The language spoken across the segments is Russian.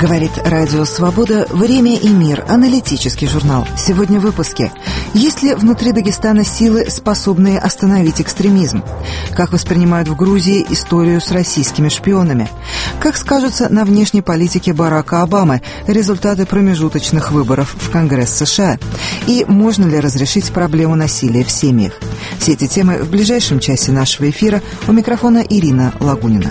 Говорит Радио Свобода. Время и мир. Аналитический журнал. Сегодня в выпуске. Есть ли внутри Дагестана силы, способные остановить экстремизм? Как воспринимают в Грузии историю с российскими шпионами? Как скажутся на внешней политике Барака Обамы результаты промежуточных выборов в Конгресс США? И можно ли разрешить проблему насилия в семьях? Все эти темы в ближайшем часе нашего эфира. У микрофона Ирина Лагунина.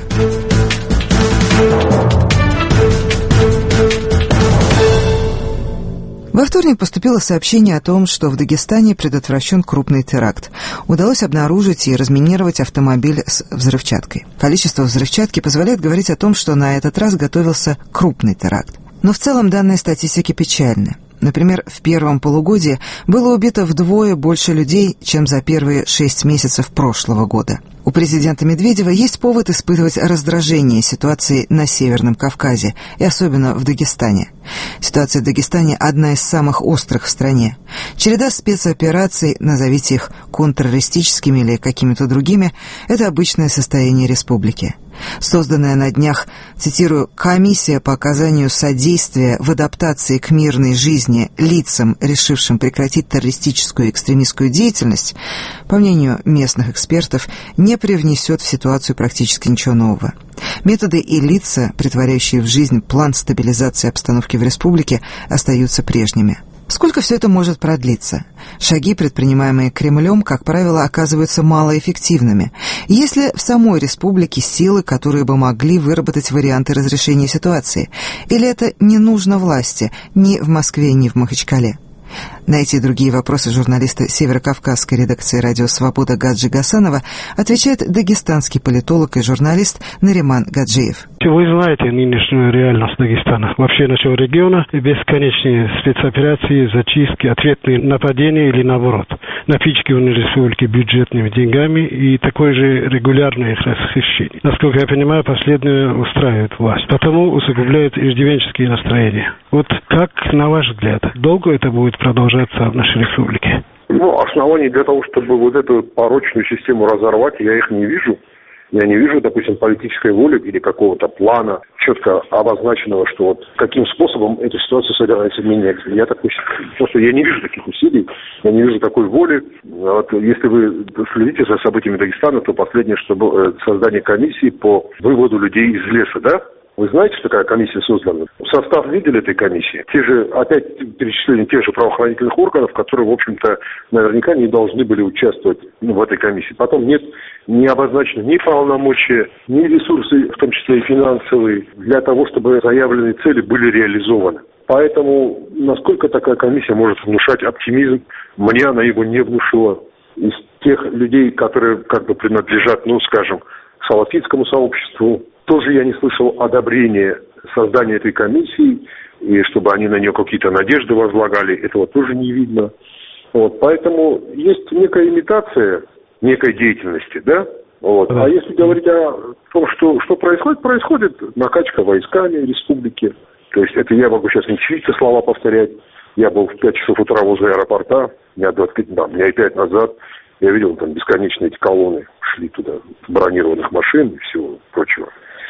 Во вторник поступило сообщение о том, что в Дагестане предотвращен крупный теракт. Удалось обнаружить и разминировать автомобиль с взрывчаткой. Количество взрывчатки позволяет говорить о том, что на этот раз готовился крупный теракт. Но в целом данные статистики печальны. Например, в первом полугодии было убито вдвое больше людей, чем за первые 6 месяцев прошлого года. У президента Медведева есть повод испытывать раздражение ситуацией на Северном Кавказе, и особенно в Дагестане. Ситуация в Дагестане одна из самых острых в стране. Череда спецопераций, назовите их контртеррористическими или какими-то другими, это обычное состояние республики. Созданная на днях, цитирую, «комиссия по оказанию содействия в адаптации к мирной жизни лицам, решившим прекратить террористическую и экстремистскую деятельность», по мнению местных экспертов, не привнесет в ситуацию практически ничего нового. Методы и лица, претворяющие в жизнь план стабилизации обстановки в республике, остаются прежними. Сколько все это может продлиться? Шаги, предпринимаемые Кремлем, как правило, оказываются малоэффективными. Есть ли в самой республике силы, которые бы могли выработать варианты разрешения ситуации? Или это не нужно власти ни в Москве, ни в Махачкале? На эти и другие вопросы журналиста Северокавказской редакции «Радио Свобода» Гаджи Гасанова отвечает дагестанский политолог и журналист Нариман Гаджиев. Вы знаете нынешнюю реальность Дагестана, вообще нашего региона, бесконечные спецоперации, зачистки, ответные нападения или наоборот, напичкивание республики бюджетными деньгами и такое же регулярное их расхищение. Насколько я понимаю, последнее устраивает власть, потому усугубляет иждивенческие настроения. Вот как, на ваш взгляд, долго это будет продолжаться в нашей республике? Оснований для того, чтобы вот эту порочную систему разорвать, я их не вижу. Я не вижу, допустим, политической воли или какого-то плана, четко обозначенного, что вот каким способом эту ситуацию собирается менять. Просто я не вижу таких усилий, я не вижу такой воли. Вот, если вы следите за событиями Дагестана, то последнее, что было создание комиссии по выводу людей из леса, да? Вы знаете, что такая комиссия создана? Состав видели этой комиссии? Опять перечисление тех же правоохранительных органов, которые, в общем-то, наверняка не должны были участвовать в этой комиссии. Потом нет не обозначены ни полномочия, ни ресурсы, в том числе и финансовые, для того, чтобы заявленные цели были реализованы. Поэтому, насколько такая комиссия может внушать оптимизм, мне она его не внушила. Из тех людей, которые принадлежат, салафитскому сообществу, тоже я не слышал одобрения создания этой комиссии, и чтобы они на нее какие-то надежды возлагали, этого тоже не видно. Поэтому есть некая имитация некой деятельности, да? А если говорить о том, что происходит накачка войсками республики. То есть это я могу сейчас не чьи-то слова повторять. Я был в 5 часов утра возле аэропорта, дня 5 назад. Я видел там бесконечные эти колонны, шли туда, бронированных машин и всего прочего.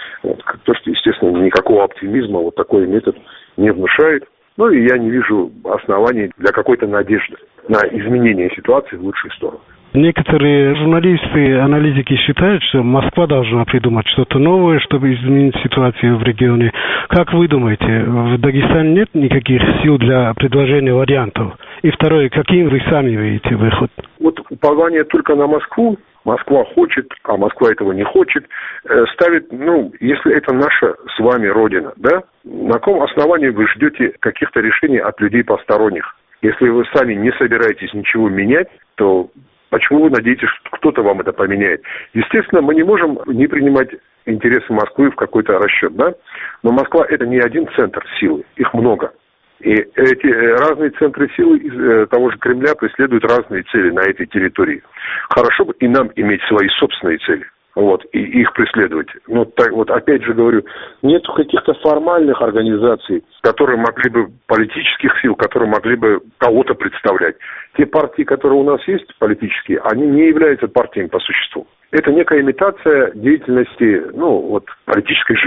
То, что, естественно, никакого оптимизма такой метод не внушает. И я не вижу оснований для какой-то надежды на изменение ситуации в лучшую сторону. Некоторые журналисты, аналитики считают, что Москва должна придумать что-то новое, чтобы изменить ситуацию в регионе. Как вы думаете, в Дагестане нет никаких сил для предложения вариантов? И второе, каким вы сами видите выход? Упование только на Москву. Москва хочет, а Москва этого не хочет, ставит, если это наша с вами родина, да? На каком основании вы ждете каких-то решений от людей посторонних? Если вы сами не собираетесь ничего менять, то почему вы надеетесь, что кто-то вам это поменяет? Естественно, мы не можем не принимать интересы Москвы в какой-то расчет, да? Но Москва – это не один центр силы, их много. И эти разные центры силы из того же Кремля преследуют разные цели на этой территории. Хорошо бы и нам иметь свои собственные цели, и их преследовать. Опять же говорю, нет каких-то формальных организаций, которые могли бы, политических сил, которые могли бы кого-то представлять. Те партии, которые у нас есть, политические, они не являются партиями по существу. Это некая имитация деятельности, политической жизни.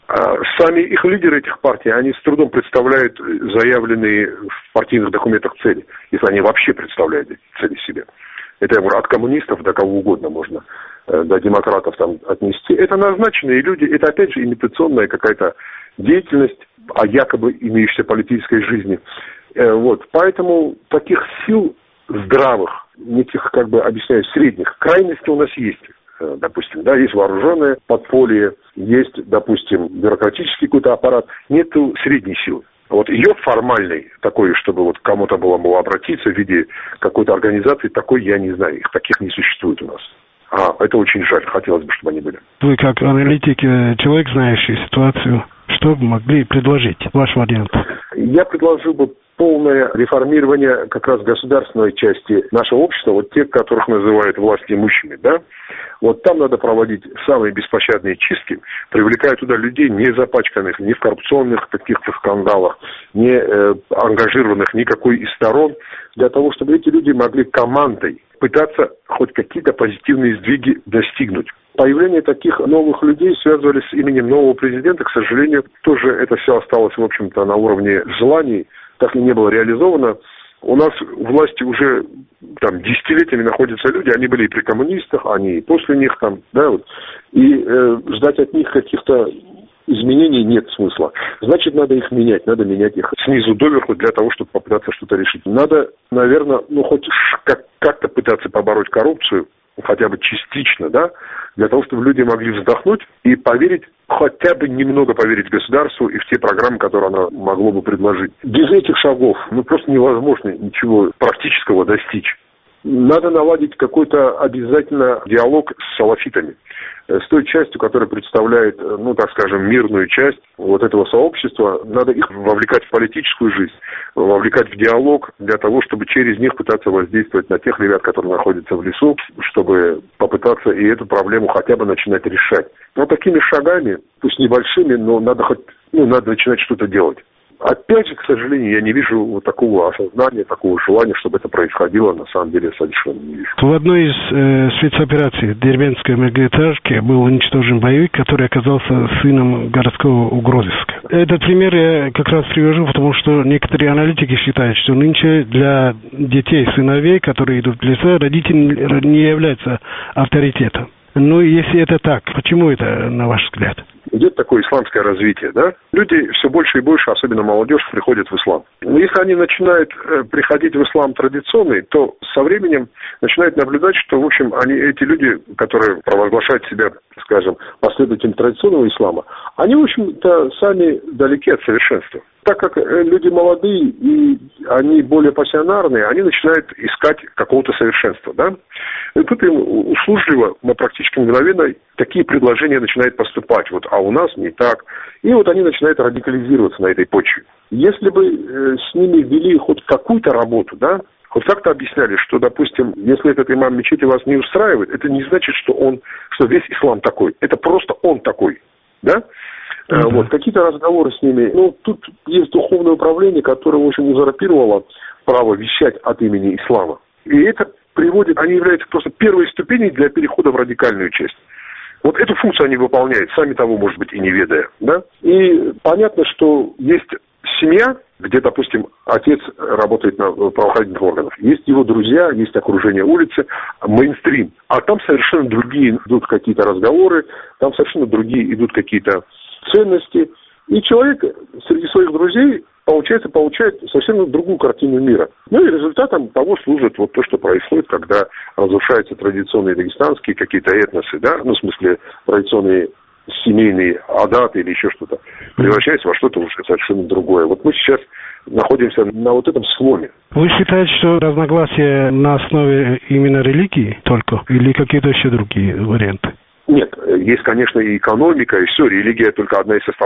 Сами их лидеры этих партий, они с трудом представляют заявленные в партийных документах цели, если они вообще представляют эти цели себе. Это, я говорю, от коммунистов до кого угодно можно, до демократов там отнести. Это назначенные люди, это опять же имитационная какая-то деятельность о якобы имеющейся политической жизни. Вот. Поэтому таких сил здравых, неких, как бы объясняю, средних, крайности у нас есть. Допустим, да, есть вооруженное подполье, есть, допустим, бюрократический какой-то аппарат, нету средней силы. Вот ее формальной, такой, чтобы вот кому-то было обратиться в виде какой-то организации, такой я не знаю, их таких не существует у нас. Это очень жаль, хотелось бы, чтобы они были. Вы как аналитик, человек, знающий ситуацию, что бы могли предложить, ваш вариант? Я предложил бы полное реформирование как раз государственной части нашего общества, вот тех, которых называют властимущими, да, вот там надо проводить самые беспощадные чистки, привлекая туда людей, не запачканных ни в коррупционных каких-то скандалах, не ангажированных никакой из сторон, для того, чтобы эти люди могли командой пытаться хоть какие-то позитивные сдвиги достигнуть. Появление таких новых людей связывались с именем нового президента, к сожалению, тоже это все осталось, в общем-то, на уровне желаний, так и не было реализовано. У нас в власти уже там десятилетиями находятся люди, они были и при коммунистах, они и после них там, да, вот, и ждать от них каких-то изменений нет смысла. Значит, надо их менять, надо менять их снизу доверху для того, чтобы попытаться что-то решить. Надо, наверное, хоть как-то пытаться побороть коррупцию, хотя бы частично, да, для того, чтобы люди могли вздохнуть и поверить, хотя бы немного поверить государству и в те программы, которые оно могло бы предложить. Без этих шагов, просто невозможно ничего практического достичь. Надо наладить какой-то обязательно диалог с салафитами, с той частью, которая представляет, так скажем, мирную часть вот этого сообщества. Надо их вовлекать в политическую жизнь, вовлекать в диалог для того, чтобы через них пытаться воздействовать на тех ребят, которые находятся в лесу, чтобы попытаться и эту проблему хотя бы начинать решать. Такими шагами, пусть небольшими, но надо надо начинать что-то делать. Опять же, к сожалению, я не вижу вот такого осознания, такого желания, чтобы это происходило, на самом деле, совершенно не вижу. В одной из спецопераций Дербентской многоэтажки был уничтожен боевик, который оказался сыном городского угрозыска. Этот пример я как раз привожу, потому что некоторые аналитики считают, что нынче для детей, сыновей, которые идут в леса, родитель не является авторитетом. Если это так, почему это, на ваш взгляд? Идет такое исламское развитие, да? Люди все больше и больше, особенно молодежь, приходят в ислам. Но если они начинают приходить в ислам традиционный, то со временем начинают наблюдать, что, в общем, эти люди, которые провозглашают себя, скажем, последователями традиционного ислама, они, в общем-то, сами далеки от совершенства. Так как люди молодые и они более пассионарные, они начинают искать какого-то совершенства, да? И тут им услужливо, практически мгновенно, такие предложения начинают поступать. А у нас не так. И они начинают радикализироваться на этой почве. Если бы с ними вели хоть какую-то работу, да, хоть как-то объясняли, что, допустим, если этот имам мечети вас не устраивает, это не значит, что весь ислам такой. Это просто он такой, да? Какие-то разговоры с ними. Тут есть духовное управление, которое, в общем, узурпировало право вещать от имени ислама. И это они являются просто первой ступенью для перехода в радикальную часть. Эту функцию они выполняют, сами того, может быть, и не ведая, да? И понятно, что есть семья, где, допустим, отец работает на правоохранительных органах, есть его друзья, есть окружение улицы, мейнстрим, а там совершенно другие идут какие-то разговоры, там совершенно другие идут какие-то ценности, и человек среди своих друзей получает совсем другую картину мира. И результатом того служит то, что происходит, когда разрушаются традиционные дагестанские какие-то этносы, да, в смысле традиционные семейные адаты или еще что-то, превращается во что-то уже совершенно другое. Мы сейчас находимся на этом сломе. Вы считаете, что разногласия на основе именно религии только, или какие-то еще другие варианты? Нет, есть, конечно, и экономика, и все, религия только одна из составных частей. Были закрытые дагестанские общества, эти аулы, тухумы, семьи, да? И они,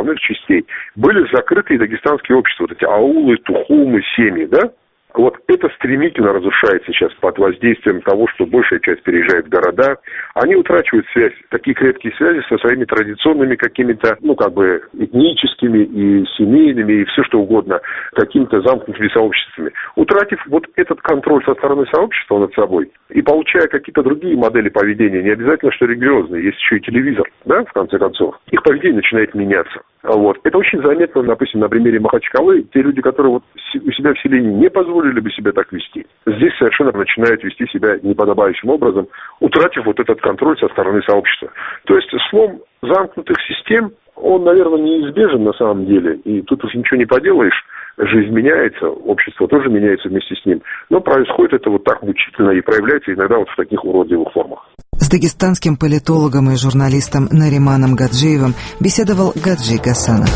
Вот это стремительно разрушается сейчас под воздействием того, что большая часть переезжает в города. Они утрачивают связь, такие крепкие связи со своими традиционными какими-то, этническими и семейными, и все что угодно, какими-то замкнутыми сообществами. Утратив вот этот контроль со стороны сообщества над собой и получая какие-то другие модели поведения, не обязательно, что религиозные, есть еще и телевизор, да, в конце концов, их поведение начинает меняться. Вот. Это очень заметно, допустим, на примере Махачкалы. Те люди, которые вот у себя в селении не позволили бы себя так вести, здесь совершенно начинают вести себя неподобающим образом, утратив вот этот контроль со стороны сообщества. То есть слом замкнутых систем, он, наверное, неизбежен на самом деле. И тут уж ничего не поделаешь. Жизнь меняется, общество тоже меняется вместе с ним. Но происходит это вот так мучительно и проявляется иногда вот в таких уродливых формах. С дагестанским политологом и журналистом Нариманом Гаджиевым беседовал Гаджи Гасанов.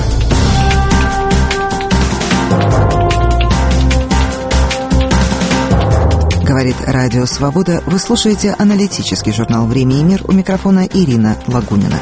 Говорит Радио Свобода. Вы слушаете аналитический журнал «Время и мир». У микрофона Ирина Лагунина.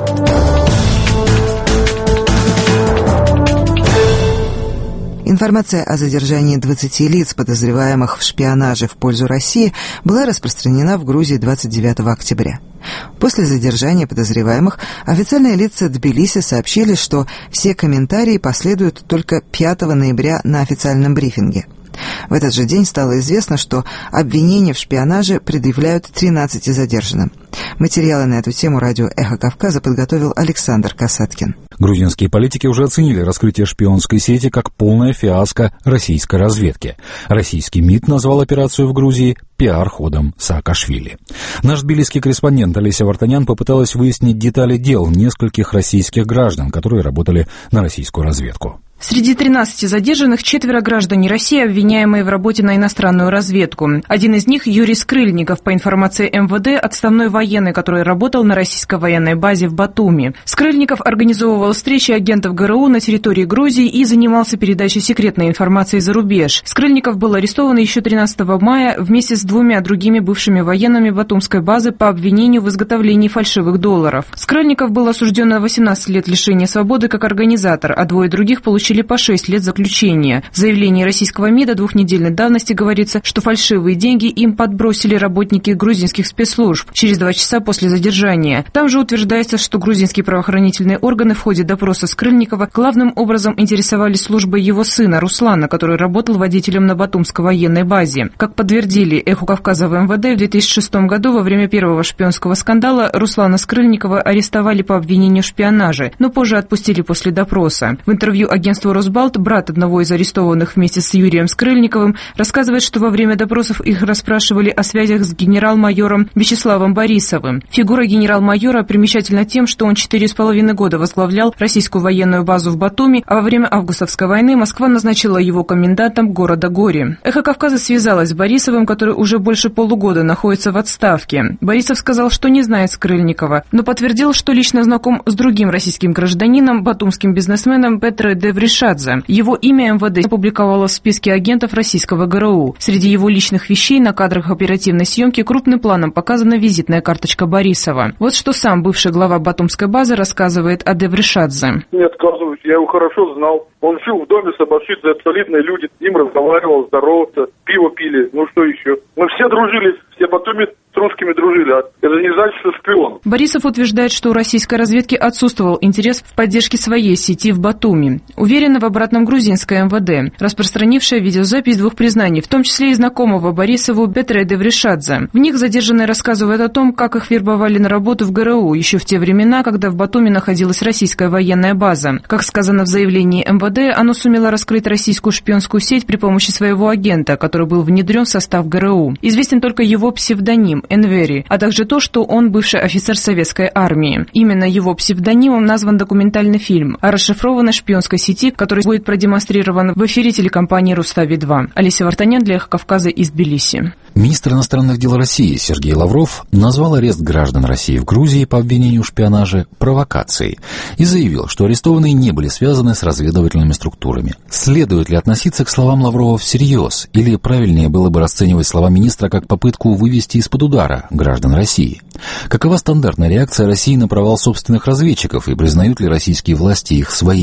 Информация о задержании 20 лиц, подозреваемых в шпионаже в пользу России, была распространена в Грузии 29 октября. После задержания подозреваемых официальные лица Тбилиси сообщили, что все комментарии последуют только 5 ноября на официальном брифинге. В этот же день стало известно, что обвинения в шпионаже предъявляют 13 задержанным. Материалы на эту тему радио «Эхо Кавказа» подготовил Александр Касаткин. Грузинские политики уже оценили раскрытие шпионской сети как полная фиаско российской разведки. Российский МИД назвал операцию в Грузии пиар-ходом Саакашвили. Наш тбилисский корреспондент Олеся Вартанян попыталась выяснить детали дел нескольких российских граждан, которые работали на российскую разведку. Среди 13 задержанных 4 граждане России, обвиняемые в работе на иностранную разведку. Один из них – Юрий Скрыльников, по информации МВД, отставной военный, который работал на российской военной базе в Батуми. Скрыльников организовывал встречи агентов ГРУ на территории Грузии и занимался передачей секретной информации за рубеж. Скрыльников был арестован еще 13 мая вместе с 2 другими бывшими военными батумской базы по обвинению в изготовлении фальшивых долларов. Скрыльников был осужден на 18 лет лишения свободы как организатор, а 2 других получили по 6 лет заключения. В заявлении российского МИДа 2-недельной давности говорится, что фальшивые деньги им подбросили работники грузинских спецслужб через 2 часа после задержания. Там же утверждается, что грузинские правоохранительные органы в ходе допроса Скрыльникова главным образом интересовались службой его сына Руслана, который работал водителем на Батумской военной базе. Как подтвердили «Эху Кавказа» в МВД, в 2006 году во время первого шпионского скандала Руслана Скрыльникова арестовали по обвинению в шпионаже, но позже отпустили после допроса. В интервью агентству «Росбалт» брат одного из арестованных вместе с Юрием Скрыльниковым рассказывает, что во время допросов их расспрашивали о связях с генерал-майором Вячеславом Борисовым. Фигура генерал-майора примечательна тем, что он 4,5 года возглавлял российскую военную базу в Батуми, а во время августовской войны Москва назначила его комендантом города Гори. «Эхо Кавказа» связалась с Борисовым, который уже больше полугода находится в отставке. Борисов сказал, что не знает Скрыльникова, но подтвердил, что лично знаком с другим российским гражданином, батумским бизнесменом Петре де Вришадзе. Его имя МВД опубликовало в списке агентов российского ГРУ. Среди его личных вещей на кадрах оперативной съемки крупным планом показана визитная карточка Борисова. Вот что сам бывший глава батумской базы рассказывает о де Вришадзе. Не отказываюсь, я его хорошо знал. Он жил в доме с Абашидзе, солидные люди, с ним разговаривал, здоровался, пиво пили, ну что еще. Мы все дружили, все Батуми с русскими дружили, а это не значит, что шпион. Борисов утверждает, что у российской разведки отсутствовал интерес в поддержке своей сети в Батуми. Уверена в обратном грузинское МВД, распространившее видеозапись 2 признаний, в том числе и знакомого Борисову Петре де Вришадзе. В них задержанные рассказывают о том, как их вербовали на работу в ГРУ еще в те времена, когда в Батуми находилась российская военная база. Как сказано в заявлении МВД, оно сумело раскрыть российскую шпионскую сеть при помощи своего агента, который был внедрен в состав ГРУ. Известен только его псевдоним Энвери, а также то, что он бывший офицер советской армии. Именно его псевдонимом назван документальный фильм о расшифрованной шпионской сети, который будет продемонстрирован в эфире телекомпании «Рустави-2». Олеся Вартанян для «Эхо Кавказа» из Тбилиси. Министр иностранных дел России Сергей Лавров назвал арест граждан России в Грузии по обвинению в шпионаже провокацией и заявил, что арестованные не были связаны с разведывательными структурами. Следует ли относиться к словам Лаврова всерьез, или правильнее было бы расценивать слова министра как попытку вывести из-под удара граждан России? Какова стандартная реакция России на провал собственных разведчиков и признают ли российские власти их своими?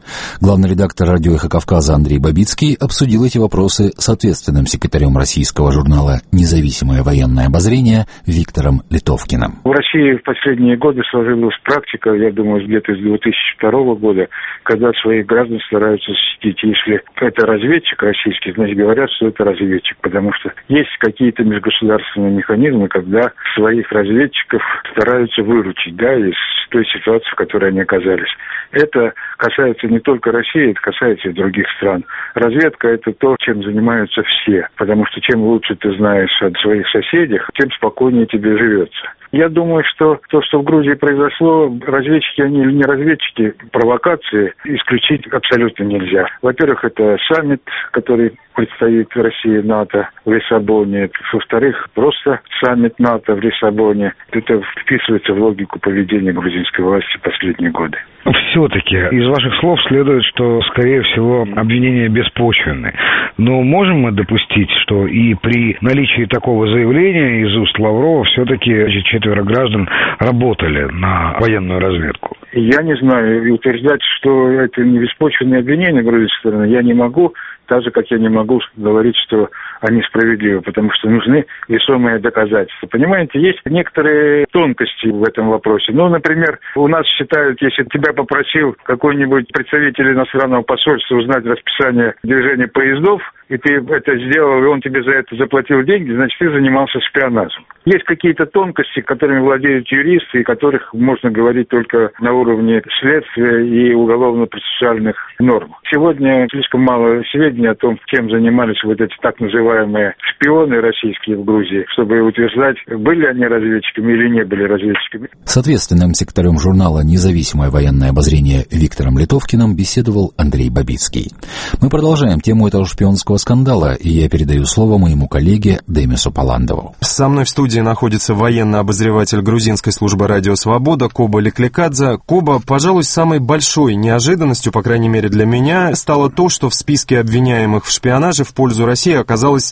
Главный редактор «Радио Эхо Кавказа» Андрей Бабицкий обсудил эти вопросы с ответственным секретарем российского журнала «Независимое военное обозрение» Виктором Литовкиным. В России в последние годы сложилась практика, я думаю, где-то с 2002 года, когда своих граждан стараются защитить. Если это разведчик российский, значит говорят, что это разведчик, потому что есть какие-то межгосударственные механизмы, когда своих разведчиков стараются выручить, из той ситуации, в которой они оказались. Это касается не только России, это касается и других стран. Разведка – это то, чем занимаются все, потому что чем лучше ты знаешь о своих соседях, тем спокойнее тебе живется. Я думаю, что то, что в Грузии произошло, разведчики они или не разведчики, провокации исключить абсолютно нельзя. Во-первых, это саммит, который предстоит в России НАТО в Лиссабоне. Во-вторых, просто саммит НАТО в Лиссабоне. Это вписывается в логику поведения грузинской власти в последние годы. Все-таки из ваших слов следует, что, скорее всего, обвинения беспочвенны. Но можем мы допустить, что и при наличии такого заявления из уст Лаврова все-таки 4 граждан работали на военную разведку? Я не знаю. И утверждать, что это не беспочвенные обвинения грузинской стороны, я не могу. Так же, как я не могу говорить, что они справедливы, потому что нужны весомые доказательства. Понимаете, есть некоторые тонкости в этом вопросе. Например, у нас считают, если тебя попросил какой-нибудь представитель иностранного посольства узнать расписание движения поездов, и ты это сделал, и он тебе за это заплатил деньги, значит, ты занимался шпионажем. Есть какие-то тонкости, которыми владеют юристы, и которых можно говорить только на уровне следствия и уголовно-процессуальных норм. Сегодня слишком мало сведений о том, чем занимались вот эти так называемые шпионы российские в Грузии, чтобы утверждать, были они разведчиками или не были разведчиками. С ответственным секретарем журнала «Независимое военное обозрение» Виктором Литовкиным беседовал Андрей Бабицкий. Мы продолжаем тему этого шпионского скандала, и я передаю слово моему коллеге Демису Паландову. Со мной в студии находится военный обозреватель грузинской службы «Радио Свобода» Коба Леклекадзе. Коба, пожалуй, самой большой неожиданностью, по крайней мере для меня, стало то, что в списке обвиняемых в шпионаже в пользу России оказалось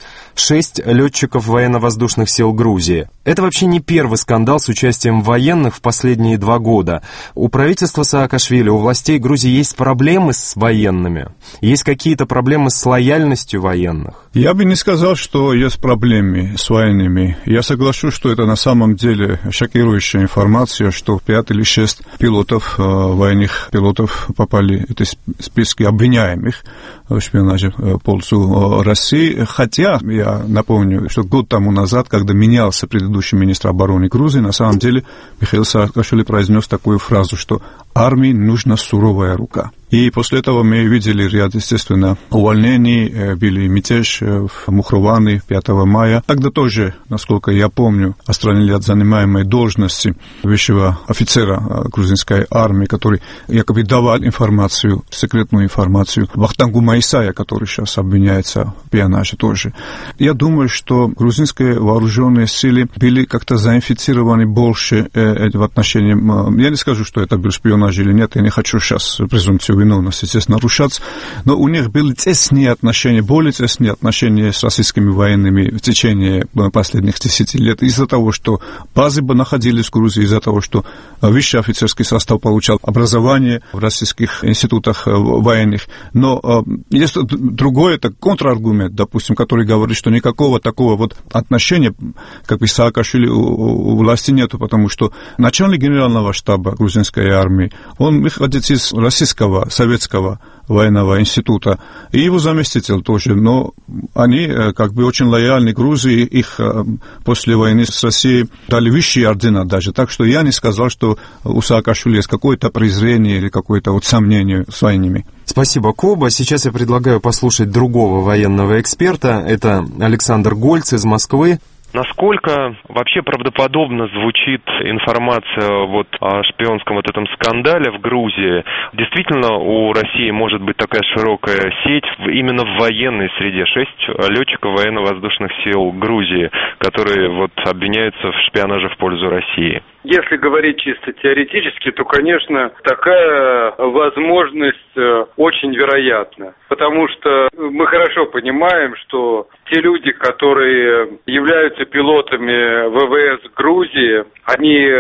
6 летчиков военно-воздушных сил Грузии. Это вообще не первый скандал с участием военных в последние 2 года. У правительства Саакашвили, у властей Грузии есть проблемы с военными? Есть какие-то проблемы с лояльностью военных? Я бы не сказал, что есть проблемы с военными. Я соглашусь, что это на самом деле шокирующая информация, что 5 или 6 пилотов, военных пилотов попали в эти списки обвиняемых в шпионаже в пользу России. Хотя, я напомню, что год тому назад, когда менялся предыдущий министр обороны Грузии, на самом деле Михаил Саакашвили произнес такую фразу, что армии нужна суровая рука. И после этого мы видели ряд, естественно, увольнений, били мятеж в Мухроване 5 мая. Тогда тоже, насколько я помню, отстранили от занимаемой должности высшего офицера грузинской армии, который якобы давал информацию, секретную информацию, Вахтангу Майсая, который сейчас обвиняется в шпионаже тоже. Я думаю, что грузинские вооруженные силы были как-то заинфицированы больше в отношении... Я не скажу, что это был шпионаж или нет, я не хочу сейчас презумпцию виновности здесь нарушаться, но у них были тесные отношения, более тесные отношения с российскими военными в течение последних 10 лет из-за того, что базы бы находились в Грузии, из-за того, что высший офицерский состав получал образование в российских институтах военных. Но есть другой, это контраргумент, допустим, который говорит, что никакого такого вот отношения, как бы Саакашвили, у власти нету, потому что начальник генерального штаба грузинской армии, он выходит из российского, советского военного института, и его заместитель тоже, но они как бы очень лояльны Грузии, их после войны с Россией дали высшие ордена даже, так что я не сказал, что у Саакашвили есть какое-то презрение или какое-то вот сомнение с войнами. Спасибо, Коба. Сейчас я предлагаю послушать другого военного эксперта, это Александр Гольц из Москвы. Насколько вообще правдоподобно звучит информация вот о шпионском вот этом скандале в Грузии? Действительно, у России может быть такая широкая сеть именно в военной среде. 6 летчиков военно-воздушных сил Грузии, которые вот обвиняются в шпионаже в пользу России. Если говорить чисто теоретически, то, конечно, такая возможность очень вероятна. Потому что мы хорошо понимаем, что те люди, которые являются пилотами ВВС Грузии, они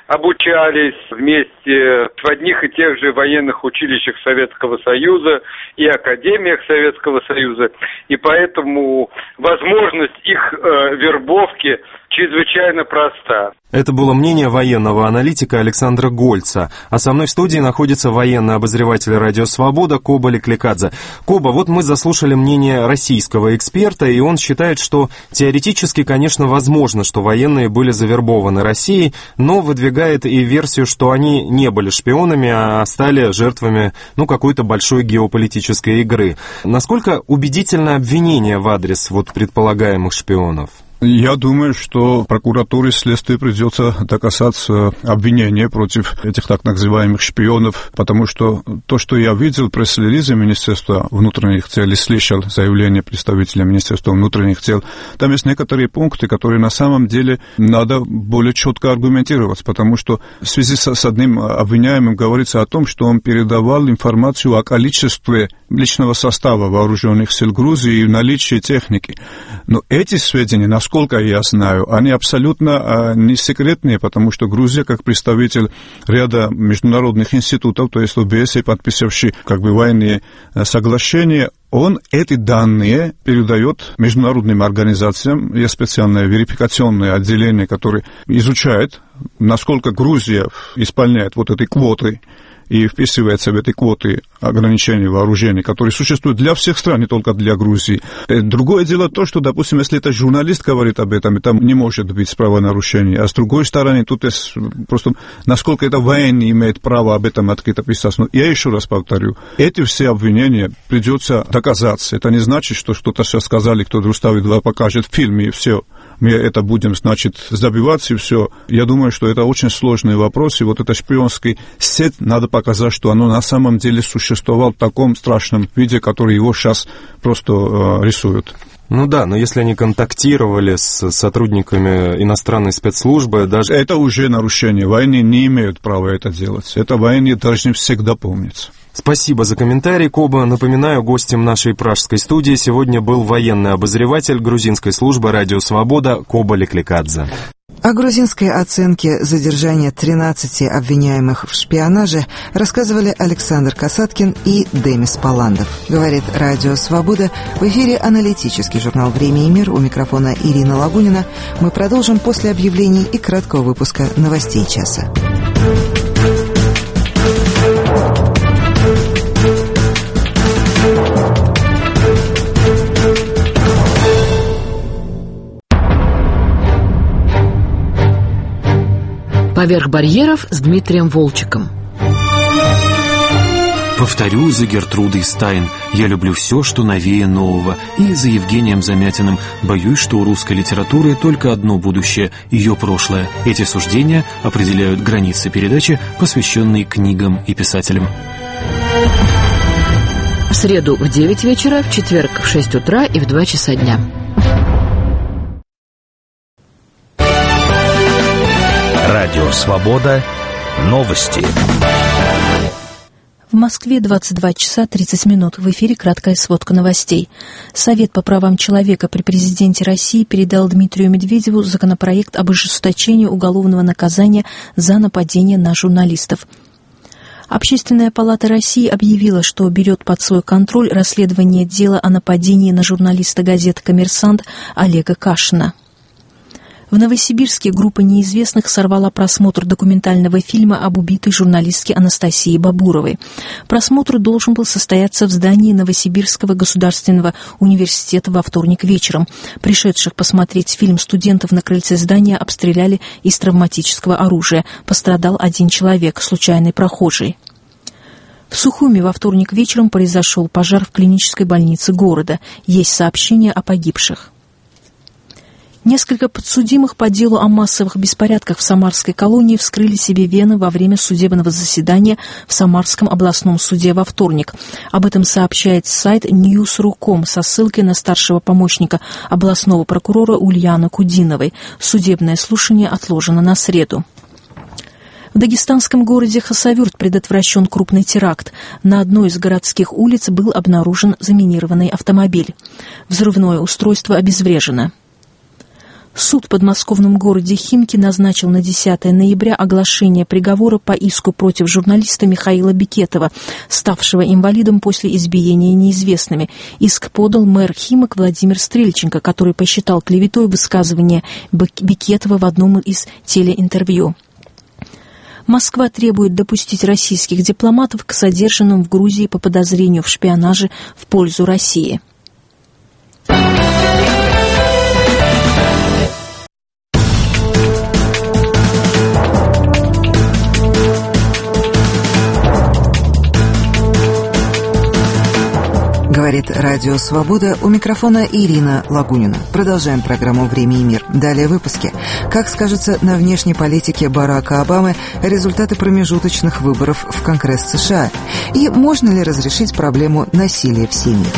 обучались вместе в одних и тех же военных училищах Советского Союза и академиях Советского Союза, и поэтому возможность их вербовки чрезвычайно проста. Это было мнение военного аналитика Александра Гольца. А со мной в студии находится военный обозреватель «Радио Свобода» Коба Леклекадзе. Коба, вот мы заслушали мнение российского эксперта, и он считает, что теоретически, конечно, возможно, что военные были завербованы Россией, но выдвигает и версию, что они не были шпионами, а стали жертвами, какой-то большой геополитической игры. Насколько убедительно обвинение в адрес предполагаемых шпионов? Я думаю, что прокуратуре и следствию придется доказаться обвинение против этих так называемых шпионов, потому что то, что я видел в пресс-релизе Министерства внутренних дел и слышал заявление представителя Министерства внутренних дел, там есть некоторые пункты, которые на самом деле надо более четко аргументировать, потому что в связи с одним обвиняемым говорится о том, что он передавал информацию о количестве личного состава вооруженных сил Грузии и наличии техники. Но эти сведения, насколько я знаю, они абсолютно не секретные, потому что Грузия, как представитель ряда международных институтов, то есть ОБСЕ, подписавший военные соглашения, он эти данные передает международным организациям. Есть специальное верификационное отделение, которое изучает, насколько Грузия исполняет эти квоты и вписывается в эти квоты ограничений вооружений, которые существуют для всех стран, не только для Грузии. Другое дело то, что, допустим, если это журналист говорит об этом, там не может быть правонарушений. А с другой стороны, тут есть просто, насколько это военный имеет право об этом открыто писать. Но я еще раз повторю, эти все обвинения придется доказаться. Это не значит, что что-то сейчас сказали, кто-то Руставит покажет в фильме, и все. Мы это будем, забиваться, и все. Я думаю, что это очень сложный вопрос, и эта шпионская сеть, надо показать, что оно на самом деле существовало в таком страшном виде, который его сейчас просто рисуют. Но если они контактировали с сотрудниками иностранной спецслужбы, даже... Это уже нарушение. Военные не имеют права это делать. Это военные должны всегда помнить. Спасибо за комментарий, Коба. Напоминаю, гостем нашей пражской студии сегодня был военный обозреватель грузинской службы «Радио Свобода» Коба Леклекадзе. О грузинской оценке задержания 13 обвиняемых в шпионаже рассказывали Александр Касаткин и Демис Паландов. Говорит «Радио Свобода». В эфире аналитический журнал «Время и мир». У микрофона Ирина Лагунина. Мы продолжим после объявлений и краткого выпуска новостей часа. «Поверх барьеров» с Дмитрием Волчиком. Повторю за Гертрудой Стайн: я люблю все, что новее нового. И за Евгением Замятиным: боюсь, что у русской литературы только одно будущее — ее прошлое. Эти суждения определяют границы передачи, посвященной книгам и писателям. В среду в 9 вечера, в четверг в 6 утра и в 2 часа дня. Радио «Свобода». Новости. В Москве 22 часа 30 минут. В эфире краткая сводка новостей. Совет по правам человека при президенте России передал Дмитрию Медведеву законопроект об ужесточении уголовного наказания за нападение на журналистов. Общественная палата России объявила, что берет под свой контроль расследование дела о нападении на журналиста газеты «Коммерсант» Олега Кашина. В Новосибирске группа неизвестных сорвала просмотр документального фильма об убитой журналистке Анастасии Бабуровой. Просмотр должен был состояться в здании Новосибирского государственного университета во вторник вечером. Пришедших посмотреть фильм студентов на крыльце здания обстреляли из травматического оружия. Пострадал один человек, случайный прохожий. В Сухуми во вторник вечером произошел пожар в клинической больнице города. Есть сообщения о погибших. Несколько подсудимых по делу о массовых беспорядках в Самарской колонии вскрыли себе вены во время судебного заседания в Самарском областном суде во вторник. Об этом сообщает сайт News.ru.com со ссылкой на старшего помощника областного прокурора Ульяны Кудиновой. Судебное слушание отложено на среду. В дагестанском городе Хасавюрт предотвращен крупный теракт. На одной из городских улиц был обнаружен заминированный автомобиль. Взрывное устройство обезврежено. Суд в подмосковном городе Химки назначил на 10 ноября оглашение приговора по иску против журналиста Михаила Бекетова, ставшего инвалидом после избиения неизвестными. Иск подал мэр Химок Владимир Стрельченко, который посчитал клеветой высказывание Бекетова в одном из телеинтервью. Москва требует допустить российских дипломатов к задержанным в Грузии по подозрению в шпионаже в пользу России. Говорит Радио Свобода, у микрофона Ирина Лагунина. Продолжаем программу «Время и мир». Далее выпуски. Как скажется на внешней политике Барака Обамы результаты промежуточных выборов в Конгресс США? И можно ли разрешить проблему насилия в семьях?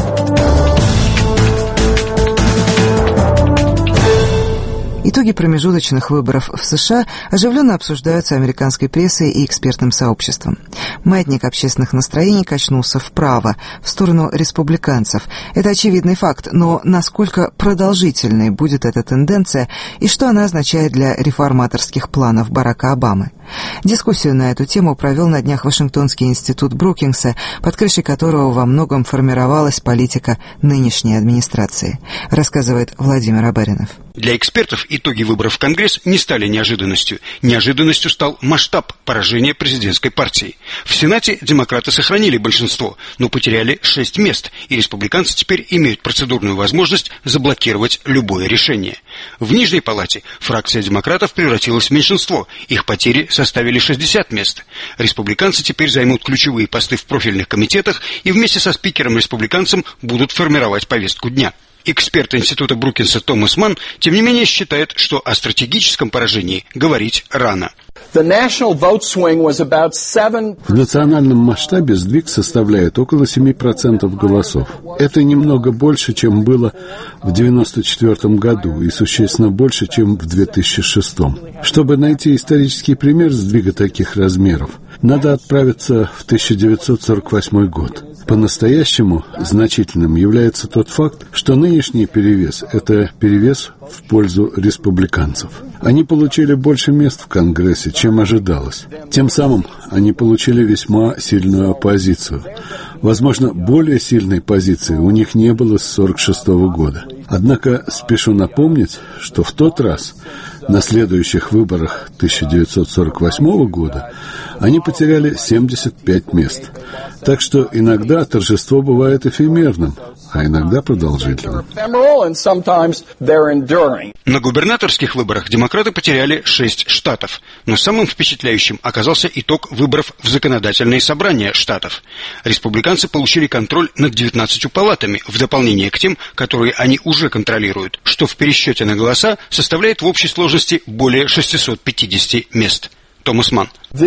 Итоги промежуточных выборов в США оживленно обсуждаются американской прессой и экспертным сообществом. Маятник общественных настроений качнулся вправо, в сторону республиканцев. Это очевидный факт, но насколько продолжительной будет эта тенденция и что она означает для реформаторских планов Барака Обамы? Дискуссию на эту тему провел на днях Вашингтонский институт Брукингса, под крышей которого во многом формировалась политика нынешней администрации, рассказывает Владимир Абаринов. Для экспертов итоги выборов в Конгресс не стали неожиданностью. Неожиданностью стал масштаб поражения президентской партии. В Сенате демократы сохранили большинство, но потеряли 6 мест, и республиканцы теперь имеют процедурную возможность заблокировать любое решение. В Нижней палате фракция демократов превратилась в меньшинство, их потери составили 60 мест. Республиканцы теперь займут ключевые посты в профильных комитетах и вместе со спикером-республиканцем будут формировать повестку дня. Эксперт института Брукинса Томас Манн, тем не менее, считает, что о стратегическом поражении говорить рано. В национальном масштабе сдвиг составляет около 7% голосов. Это немного больше, чем было в 1994 году и существенно больше, чем в 2006. Чтобы найти исторический пример сдвига таких размеров, надо отправиться в 1948 год. По-настоящему значительным является тот факт, что нынешний перевес – это перевес в пользу республиканцев. Они получили больше мест в Конгрессе, чем ожидалось. Тем самым они получили весьма сильную оппозицию. Возможно, более сильной позиции у них не было с 1946 года. Однако спешу напомнить, что в тот раз, на следующих выборах 1948 года, они потеряли 75 мест. Так что иногда торжество бывает эфемерным, а иногда продолжительным. На губернаторских выборах демократы потеряли 6 штатов, но самым впечатляющим оказался итог выборов в законодательные собрания штатов. Республиканцы получили контроль над 19 палатами, в дополнение к тем, которые они уже контролируют, что в пересчете на голоса составляет в общей сложности более 650 мест. Томас Манн. Это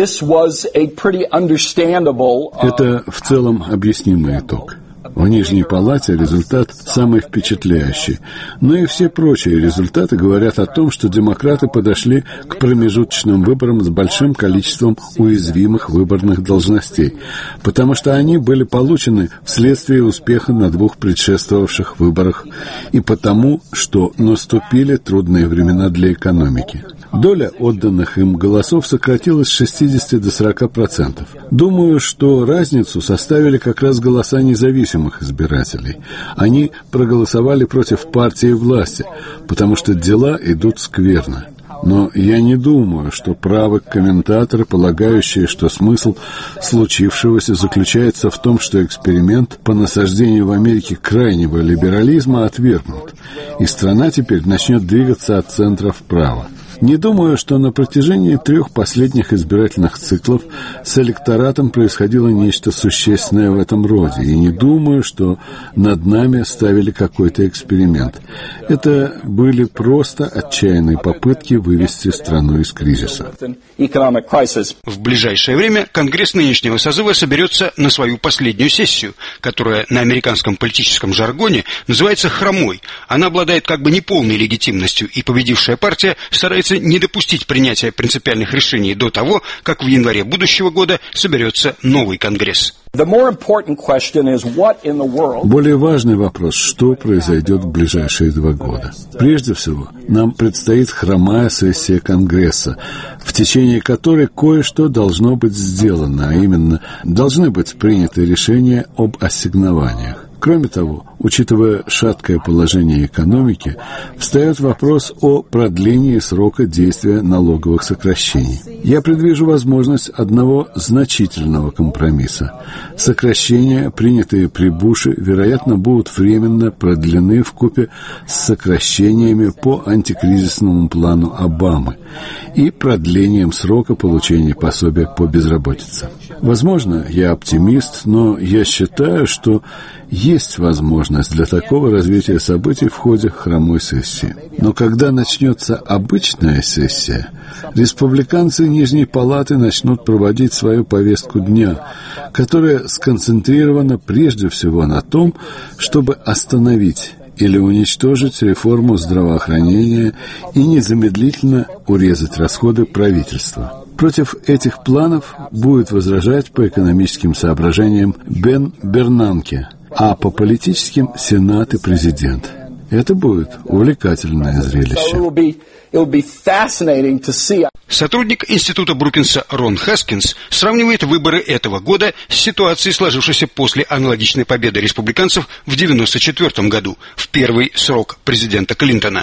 в целом объяснимый итог. В Нижней палате результат самый впечатляющий. Но и все прочие результаты говорят о том, что демократы подошли к промежуточным выборам с большим количеством уязвимых выборных должностей, потому что они были получены вследствие успеха на 2 предшествовавших выборах и потому, что наступили трудные времена для экономики. Доля отданных им голосов сократилась с 60 до 40%. Думаю, что разницу составили как раз голоса независимых избирателей. Они проголосовали против партии власти, потому что дела идут скверно. Но я не думаю, что правы комментаторы, полагающие, что смысл случившегося заключается в том, что эксперимент по насаждению в Америке крайнего либерализма отвергнут, и страна теперь начнет двигаться от центра вправо. Не думаю, что на протяжении 3 последних избирательных циклов с электоратом происходило нечто существенное в этом роде, и не думаю, что над нами ставили какой-то эксперимент. Это были просто отчаянные попытки вывести страну из кризиса. В ближайшее время Конгресс нынешнего созыва соберется на свою последнюю сессию, которая на американском политическом жаргоне называется «хромой». Она обладает как бы неполной легитимностью, и победившая партия старается не допустить принятия принципиальных решений до того, как в январе будущего года соберется новый Конгресс. Более важный вопрос, что произойдет в ближайшие 2 года. Прежде всего, нам предстоит хромая сессия Конгресса, в течение которой кое-что должно быть сделано, а именно, должны быть приняты решения об ассигнованиях. Кроме того, учитывая шаткое положение экономики, встает вопрос о продлении срока действия налоговых сокращений. Я предвижу возможность одного значительного компромисса. Сокращения, принятые при Буше, вероятно, будут временно продлены вкупе с сокращениями по антикризисному плану Обамы и продлением срока получения пособия по безработице. Возможно, я оптимист, но я считаю, что есть возможность для такого развития событий в ходе хромой сессии. Но когда начнется обычная сессия, республиканцы Нижней Палаты начнут проводить свою повестку дня, которая сконцентрирована прежде всего на том, чтобы остановить или уничтожить реформу здравоохранения и незамедлительно урезать расходы правительства. Против этих планов будет возражать по экономическим соображениям Бен Бернанке, а по политическим – Сенат и президент. Это будет увлекательное зрелище. Сотрудник Института Брукинса Рон Хаскинс сравнивает выборы этого года с ситуацией, сложившейся после аналогичной победы республиканцев в 1994 году, в первый срок президента Клинтона.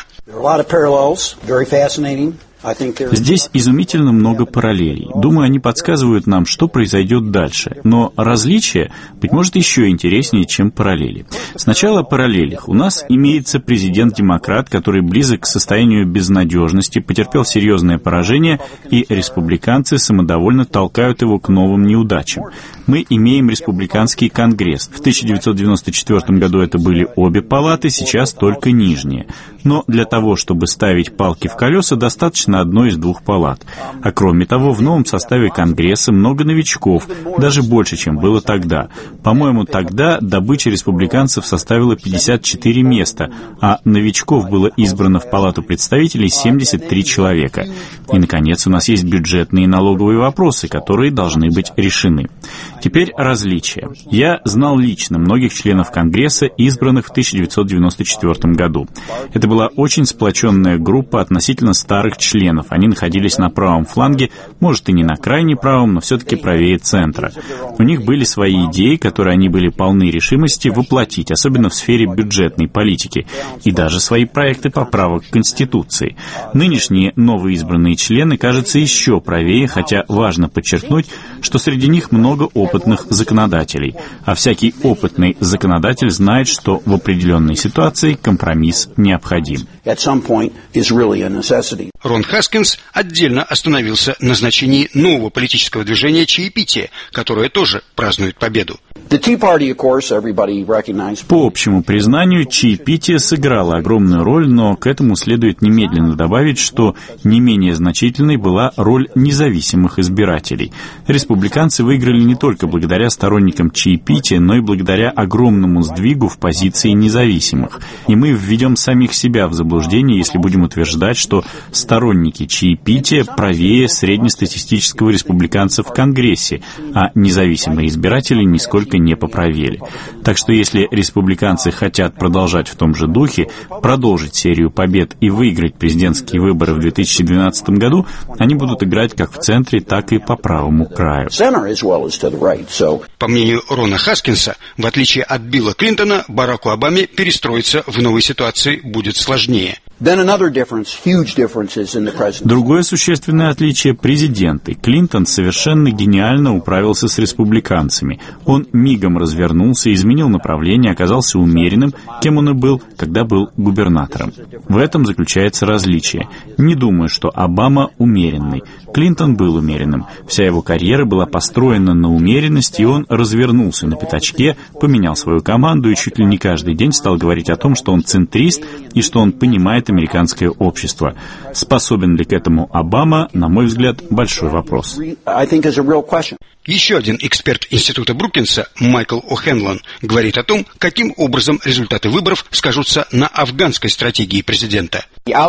Здесь изумительно много параллелей. Думаю, они подсказывают нам, что произойдет дальше. Но различия, быть может, еще интереснее, чем параллели. Сначала о параллелях. У нас имеется президент-демократ, который близок к состоянию безнадежности, потерпел серьезное поражение, и республиканцы самодовольно толкают его к новым неудачам. Мы имеем республиканский конгресс. В 1994 году это были обе палаты, сейчас только нижние. Но для того, чтобы ставить палки в колеса, достаточно одной из 2 палат. А кроме того, в новом составе Конгресса много новичков, даже больше, чем было тогда. По-моему, тогда добыча республиканцев составила 54 места, а новичков было избрано в Палату представителей 73 человека. И, наконец, у нас есть бюджетные и налоговые вопросы, которые должны быть решены. Теперь различия. Я знал лично многих членов Конгресса, избранных в 1994 году. Это была очень сплоченная группа относительно старых членов. Они находились на правом фланге, может и не на крайне правом, но все-таки правее центра. У них были свои идеи, которые они были полны решимости воплотить, особенно в сфере бюджетной политики, и даже свои проекты поправок к Конституции. Нынешние новоизбранные члены, кажется, еще правее, хотя важно подчеркнуть, что среди них много опытных законодателей, а всякий опытный законодатель знает, что в определенной ситуации компромисс необходим. Рон Хаскинс отдельно остановился на значении нового политического движения чаепития, которое тоже празднует победу. По общему признанию, чаепитие сыграло огромную роль, но к этому следует немедленно добавить, что не менее значительной была роль независимых избирателей. Республиканцы выиграли не только благодаря сторонникам чаепития, но и благодаря огромному сдвигу в позиции независимых. И мы введем самих себя в заблуждение, если будем утверждать, что сторонники чаепития правее среднестатистического республиканца в Конгрессе, а независимые избиратели нисколько не поправили. Так что если республиканцы хотят продолжать в том же духе, продолжить серию побед и выиграть президентские выборы в 2012 году, они будут играть как в центре, так и по правому краю. По мнению Рона Хаскинса, в отличие от Билла Клинтона, Бараку Обаме перестроиться в новой ситуации будет сложнее. Другое существенное отличие – президенты. Клинтон совершенно гениально управился с республиканцами. Он мигом развернулся, изменил направление, оказался умеренным, кем он и был, когда был губернатором. В этом заключается различие. Не думаю, что Обама умеренный. Клинтон был умеренным. Вся его карьера была построена на умеренности, и он развернулся на пятачке, поменял свою команду и чуть ли не каждый день стал говорить о том, что он центрист и что он понимает американское общество. Способен ли к этому Обама, на мой взгляд, большой вопрос. Еще один эксперт института Брукинса, Майкл О'Хенлон, говорит о том, каким образом результаты выборов скажутся на афганской стратегии президента.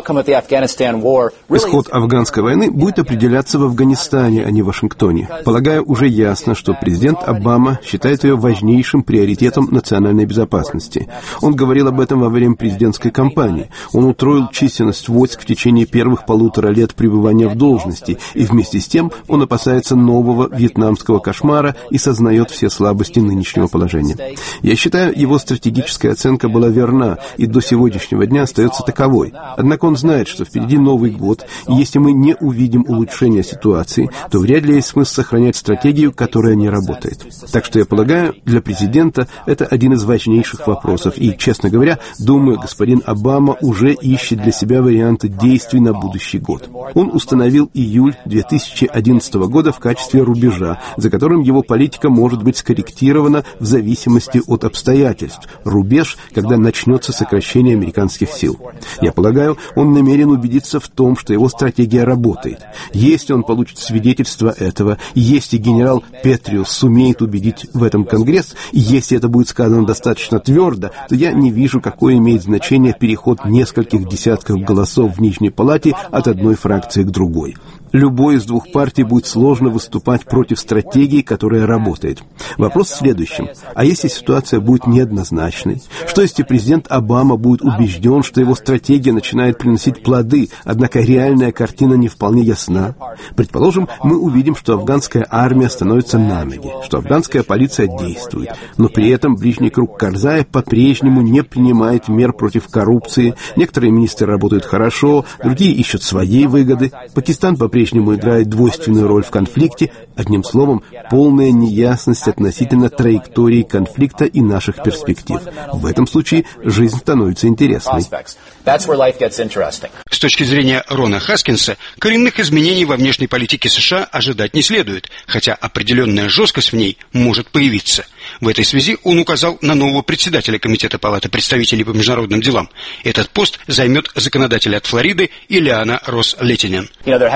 Исход афганской войны будет определяться в Афганистане, а не в Вашингтоне. Полагаю, уже ясно, что президент Обама считает ее важнейшим приоритетом национальной безопасности. Он говорил об этом во время президентской кампании. Он утроил численность войск в течение первых 1,5 лет пребывания в должности, и вместе с тем он опасается нового вьетнамского кошмара и сознает все слабости нынешнего положения. Я считаю, его стратегическая оценка была верна и до сегодняшнего дня остается таковой. Однако он знает, что впереди Новый год, и если мы не увидим улучшения ситуации, то вряд ли есть смысл сохранять стратегию, которая не работает. Так что я полагаю, для президента это один из важнейших вопросов, и, честно говоря, думаю, господин Обама уже ищет для себя варианты действий на будущий год. Он установил июль 2011 года в качестве рубежа, за которым его политика может быть скорректирована в зависимости от обстоятельств. Рубеж, когда начнется сокращение американских сил. Я полагаю, он намерен убедиться в том, что его стратегия работает. Если он получит свидетельство этого, если генерал Петриус сумеет убедить в этом Конгресс, и если это будет сказано достаточно твердо, то я не вижу, какое имеет значение переход нескольких десятков голосов в Нижней Палате от одной фракции к другой. Любой из двух партий будет сложно выступать против стратегии, которая работает. Вопрос в следующем. А если ситуация будет неоднозначной? Что если президент Обама будет убежден, что его стратегия начинает приносить плоды, однако реальная картина не вполне ясна? Предположим, мы увидим, что афганская армия становится на ноги, что афганская полиция действует, но при этом ближний круг Карзая по-прежнему не принимает мер против коррупции, некоторые министры работают хорошо, другие ищут своей выгоды, Пакистан по-прежнему играет двойственную роль в конфликте, одним словом, полная неясность относительно траектории конфликта и наших перспектив. В этом случае жизнь становится интересной. С точки зрения Рона Хаскинса, коренных изменений во внешней политике США ожидать не следует, хотя определенная жесткость в ней может появиться. В этой связи он указал на нового председателя Комитета Палаты представителей по международным делам. Этот пост займет законодатель от Флориды Ильяна Росс-Леттинен.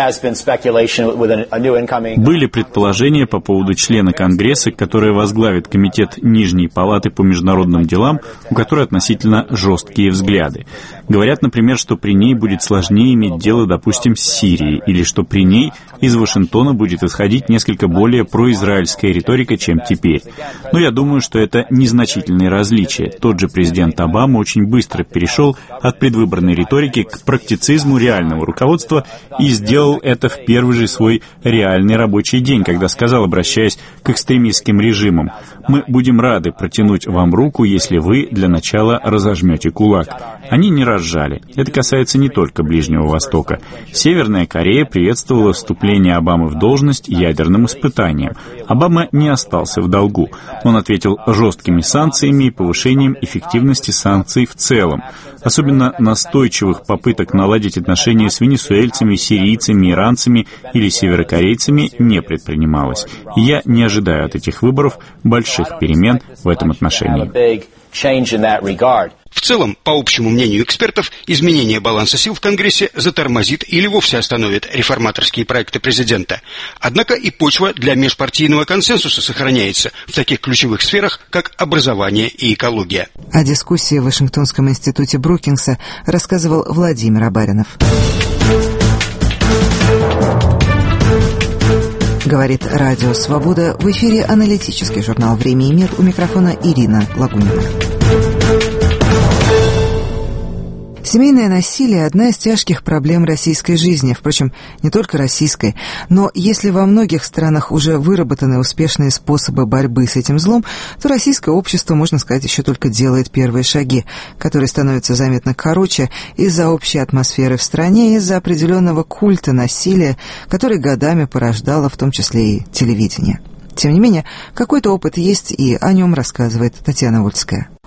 Были предположения по поводу члена Конгресса, который возглавит Комитет Нижней Палаты по международным делам, у которой относительно жесткие взгляды. Говорят, например, что при ней будет сложнее иметь дело, допустим, с Сирией, или что при ней из Вашингтона будет исходить несколько более произраильская риторика, чем теперь. Но я думаю, что это незначительные различия. Тот же президент Обама очень быстро перешел от предвыборной риторики к практицизму реального руководства и сделал это в первый же свой реальный рабочий день, когда сказал, обращаясь к экстремистским режимам: «Мы будем рады протянуть вам руку, если вы для начала разожмете кулак». Они не разжали. Это касается не только Ближнего Востока. Северная Корея приветствовала вступление Обамы в должность ядерным испытанием. Обама не остался в долгу. Он ответил жесткими санкциями и повышением эффективности санкций в целом. Особенно настойчивых попыток наладить отношения с венесуэльцами, сирийцами, иранцами или северокорейцами не предпринималось. И я не ожидаю от этих выборов больших перемен в этом отношении. В целом, по общему мнению экспертов, изменение баланса сил в Конгрессе затормозит или вовсе остановит реформаторские проекты президента. Однако и почва для межпартийного консенсуса сохраняется в таких ключевых сферах, как образование и экология. О дискуссии в Вашингтонском институте Брукинса рассказывал Владимир Абаринов. Говорит Радио Свобода. В эфире аналитический журнал «Время и мир». У микрофона Ирина Лагунина. Семейное насилие – одна из тяжких проблем российской жизни, впрочем, не только российской, но если во многих странах уже выработаны успешные способы борьбы с этим злом, то российское общество, можно сказать, еще только делает первые шаги, которые становятся заметно короче из-за общей атмосферы в стране, из-за определенного культа насилия, который годами порождало в том числе и телевидение. Тем не менее, какой-то опыт есть, и о нем рассказывает Татьяна Вольская.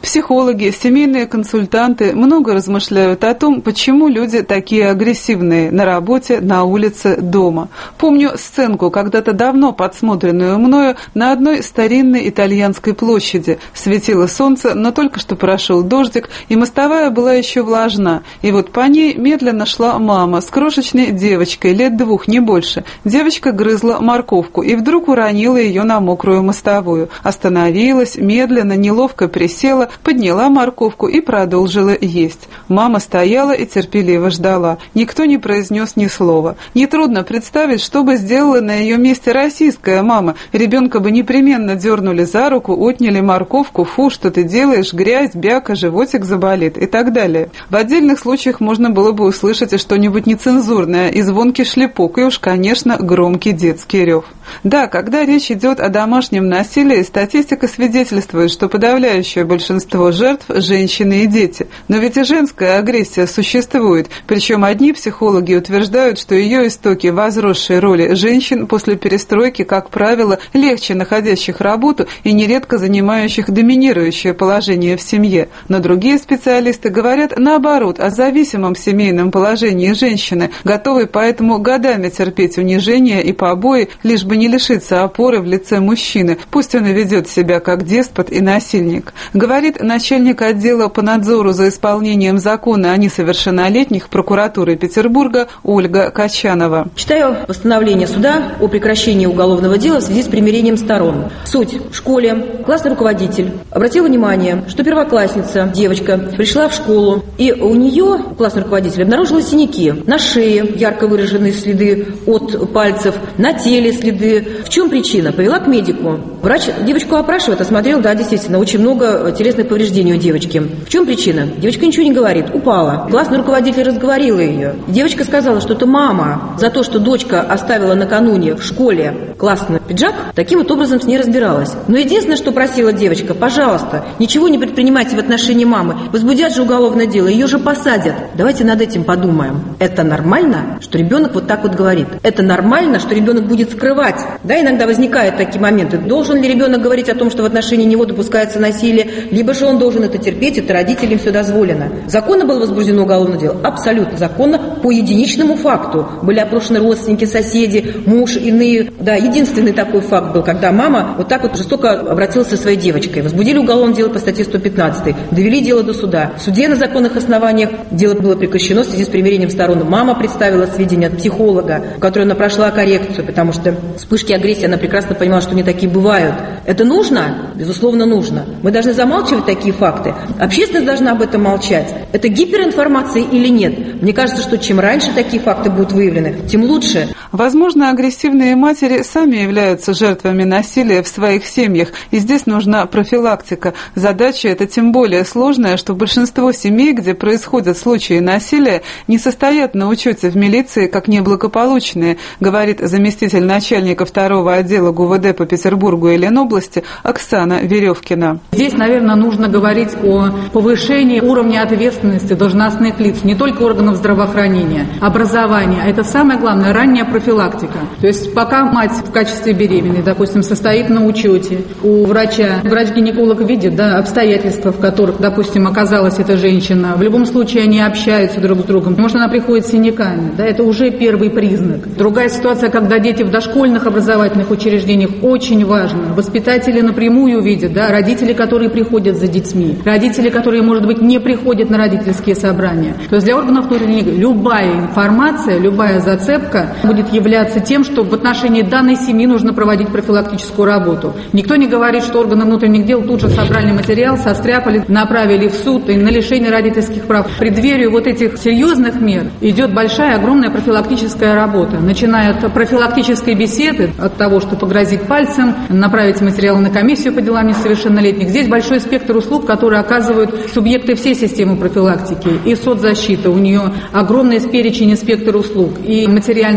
Психологи, семейные консультанты много размышляют о том, почему люди такие агрессивные на работе, на улице, дома. Помню сценку, когда-то давно подсмотренную мною на одной старинной итальянской площади. Светило солнце, но только что прошел дождик, и мостовая была еще влажна. И вот по ней медленно шла мама с крошечной девочкой, лет 2, не больше. Девочка грызла морковку и вдруг уронила ее на мокрую мостовую. Остановилась, медленно, неловко присела, подняла морковку и продолжила есть. Мама стояла и терпеливо ждала. Никто не произнес ни слова. Нетрудно представить, что бы сделала на ее месте российская мама. Ребенка бы непременно дернули за руку, отняли морковку, фу, что ты делаешь, грязь, бяка, животик заболит и так далее. В отдельных случаях можно было бы услышать и что-нибудь нецензурное, и звонкий шлепок, и уж, конечно, громкий детский рев. Да, когда речь идет о домашнем насилии, статистика свидетельствует, что подавляющее большинство жертв – женщины и дети. Но ведь и женская агрессия существует, причем одни психологи утверждают, что ее истоки в возросшей роли женщин после перестройки, как правило, легче находящих работу и нередко занимающих доминирующее положение в семье. Но другие специалисты говорят наоборот о зависимом семейном положении женщины, готовой поэтому годами терпеть унижение и побои, лишь бы не лишиться опоры в лице мужчины, пусть он и ведет себя как деспот и насильник. Говорит начальник отдела по надзору за исполнением закона о несовершеннолетних прокуратуры Петербурга Ольга Качанова. Читаю постановление суда о прекращении уголовного дела в связи с примирением сторон. Суть. В школе классный руководитель обратил внимание, что первоклассница, девочка, пришла в школу, и у нее, классный руководитель, обнаружила синяки на шее, ярко выраженные следы от пальцев, на теле следы. В чем причина? Повела к медику. Врач девочку опрашивает, осмотрел, да, действительно, очень много телесных повреждений у девочки. В чем причина? Девочка ничего не говорит, упала. Классный руководитель разговорила ее. Девочка сказала, что это мама за то, что дочка оставила накануне в школе классный пиджак, таким вот образом с ней разбиралась. Но единственное, что просила девочка, пожалуйста, ничего не предпринимайте в отношении мамы. Возбудят же уголовное дело, ее же посадят. Давайте над этим подумаем. Это нормально, что ребенок вот так вот говорит? Это нормально, что ребенок будет скрывать? Да, иногда возникают такие моменты. Должен ли ребенок говорить о том, что в отношении него допускается насилие, либо же он должен это терпеть, это родителям все дозволено. Законно было возбуждено уголовное дело? Абсолютно законно, по единичному факту. Были опрошены родственники, соседи, муж, иные. Да, единственный такой факт был, когда мама вот так вот жестоко обратилась со своей девочкой. Возбудили уголовное дело по статье 115, довели дело до суда. В суде на законных основаниях дело было прекращено в связи с примирением сторон. Мама представила сведения от психолога, в которой она прошла коррекцию, потому что вспышки агрессии, она прекрасно понимала, что они такие бывают. Это нужно? Безусловно, нужно. Мы должны замалчивать такие факты. Общественность должна об этом молчать. Это гиперинформация или нет? Мне кажется, что чем раньше такие факты будут выявлены, тем лучше. Возможно, агрессивные матери сами являются жертвами насилия в своих семьях, и здесь нужна профилактика. Задача эта тем более сложная, что большинство семей, где происходят случаи насилия, не состоят на учете в милиции как неблагополучные, говорит заместитель начальника 2-го отдела ГУВД по Петербургу и Ленобласти Оксана Веревкина. Здесь, наверное, нужно говорить о повышении уровня ответственности должностных лиц, не только органов здравоохранения, образования. Это самое главное, ранняя профилактика. То есть пока мать в качестве беременной, допустим, состоит на учете у врача, врач-гинеколог видит, да, обстоятельства, в которых, допустим, оказалась эта женщина, в любом случае они общаются друг с другом, может, она приходит с синяками, да, это уже первый признак. Другая ситуация, когда дети в дошкольных образовательных учреждениях, очень важно. Воспитатели напрямую видят, да, родители, которые приходят за детьми, родители, которые, может быть, не приходят на родительские собрания. То есть для органов внутренних дел любая информация, любая зацепка будет являться тем, что в отношении данной семьи нужно проводить профилактическую работу. Никто не говорит, что органы внутренних дел тут же собрали материал, состряпали, направили в суд и на лишение родительских прав. В преддверии вот этих серьезных мер идет большая, огромная профилактическая работа, начиная от профилактической беседы, от того, что погрозить пальцем, направить материалы на комиссию по делам несовершеннолетних. Здесь большой спектр услуг, которые оказывают субъекты всей системы профилактики. И соцзащита, у нее огромный перечень и спектр услуг. И материальная помощь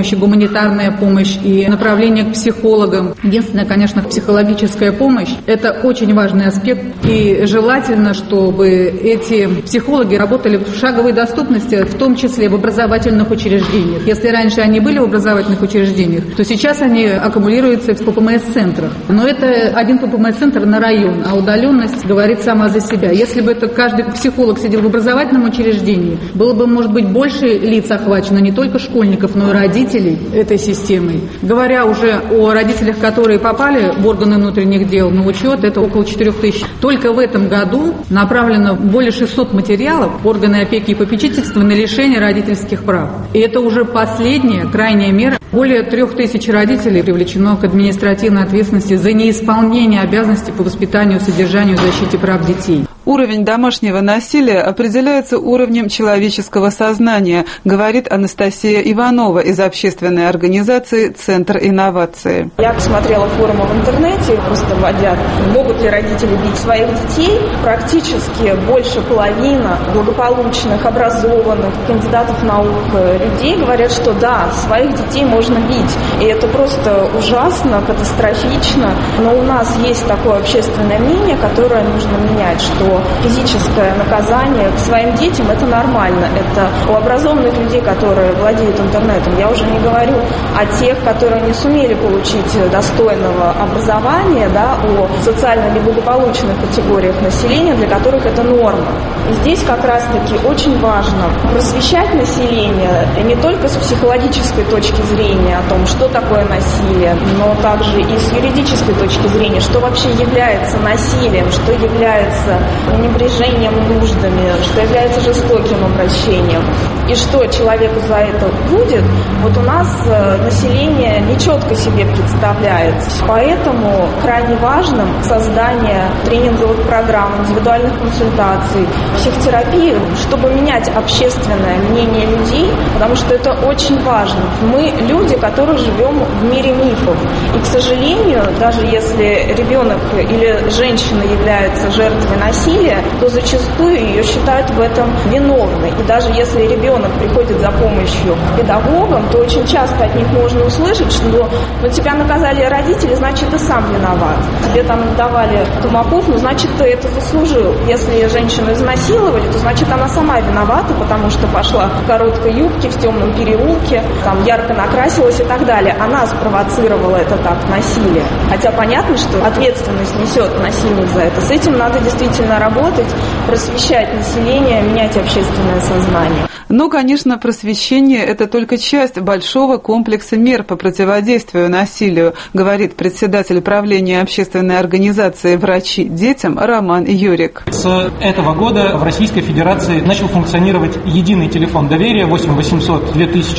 помощь, и гуманитарная помощь, и направление к психологам. Единственное, конечно, психологическая помощь – это очень важный аспект, и желательно, чтобы эти психологи работали в шаговой доступности, в том числе в образовательных учреждениях. Если раньше они были в образовательных учреждениях, то сейчас они аккумулируются в ППМС-центрах. Но это один ППМС-центр на район, а удаленность говорит сама за себя. Если бы это каждый психолог сидел в образовательном учреждении, было бы, может быть, больше лиц охвачено, не только школьников, но и родителей этой системой. Говоря уже о родителях, которые попали в органы внутренних дел на учет, это около 4000. Только в этом году направлено более 600 материалов в органы опеки и попечительства на лишение родительских прав. И это уже последняя, крайняя мера. Более 3000 родителей привлечено к административной ответственности за неисполнение обязанностей по воспитанию, содержанию и защите прав детей. Уровень домашнего насилия определяется уровнем человеческого сознания, говорит Анастасия Иванова из общественной организации «Центр инновации». Я посмотрела форумы в интернете, просто вводя, могут ли родители бить своих детей. Практически больше половины благополучных, образованных, кандидатов наук людей говорят, что да, своих детей можно бить. И это просто ужасно, катастрофично. Но у нас есть такое общественное мнение, которое нужно менять, что физическое наказание к своим детям – это нормально. Это у образованных людей, которые владеют интернетом. Я уже не говорю о тех, которые не сумели получить достойного образования, да, о социально неблагополучных категориях населения, для которых это норма. И здесь как раз-таки очень важно просвещать население не только с психологической точки зрения о том, что такое насилие, но также и с юридической точки зрения, что вообще является насилием, что является пренебрежением нуждами, что является жестоким обращением, и что человеку за это будет, вот у нас население нечетко себе представляет. Поэтому крайне важным создание тренинговых программ, индивидуальных консультаций, психотерапии, чтобы менять общественное мнение людей, потому что это очень важно. Мы люди, которые живем в мире мифов. И, к сожалению, даже если ребенок или женщина является жертвой насилия, то зачастую ее считают в этом виновной. И даже если ребенок приходит за помощью к педагогам, то очень часто от них можно услышать, что тебя наказали родители, значит, ты сам виноват. Тебе там давали тумаков, значит, ты это заслужил. Если женщину изнасиловали, то значит, она сама виновата, потому что пошла в короткой юбке, в темном переулке, там ярко накрасилась и так далее. Она спровоцировала этот акт насилия. Хотя понятно, что ответственность несет насильник за это. С этим надо действительно работать, просвещать население, менять общественное сознание. Но, конечно, просвещение – это только часть большого комплекса мер по противодействию насилию, говорит председатель правления общественной организации «Врачи детям» Роман Юрик. С этого года в Российской Федерации начал функционировать единый телефон доверия 8 800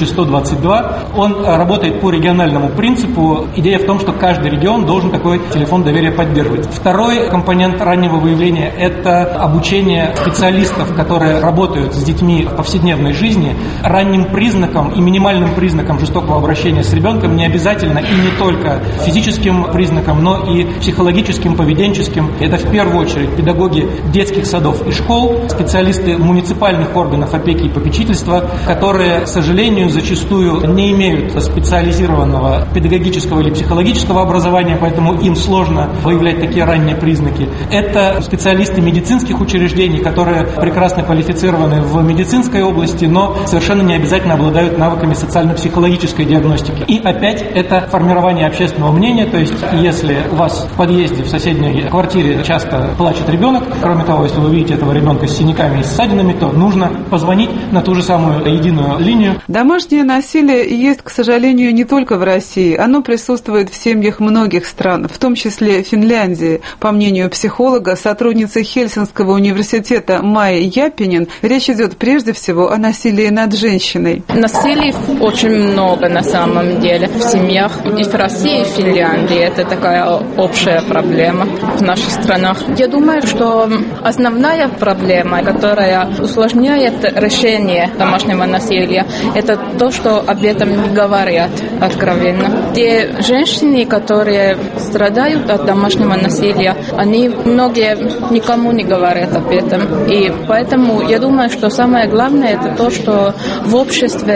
2122. Он работает по региональному принципу. Идея в том, что каждый регион должен такой телефон доверия поддерживать. Второй компонент раннего выявления – это обучение специалистов, которые работают с детьми в повседневной жизни. Ранним признаком и минимальным признаком жестокого обращения с ребенком не обязательно и не только физическим признаком, но и психологическим, поведенческим. Это в первую очередь педагоги детских садов и школ, специалисты муниципальных органов опеки и попечительства, которые, к сожалению, зачастую не имеют специализированного педагогического или психологического образования, поэтому им сложно выявлять такие ранние признаки. Это специалисты медицинских учреждений, которые прекрасно квалифицированы в медицинской области, но совершенно не обязательно обладают навыками социально-психологической диагностики. И опять это формирование общественного мнения, то есть если у вас в подъезде, в соседней квартире часто плачет ребенок, кроме того, если вы видите этого ребенка с синяками и ссадинами, то нужно позвонить на ту же самую единую линию. Домашнее насилие есть, к сожалению, не только в России. Оно присутствует в семьях многих стран, в том числе Финляндии. По мнению психолога, сотрудницы Хельсинского университета Майи Япинин, речь идет прежде всего о насилии над женщиной. Насилий очень много на самом деле в семьях и в России, и в Финляндии. Это такая общая проблема в наших странах. Я думаю, что основная проблема, которая усложняет решение домашнего насилия, это то, что об этом не говорят откровенно. Те женщины, которые страдают от домашнего насилия, они многие никому не говорят об этом. И поэтому я думаю, что самое главное это то, что в обществе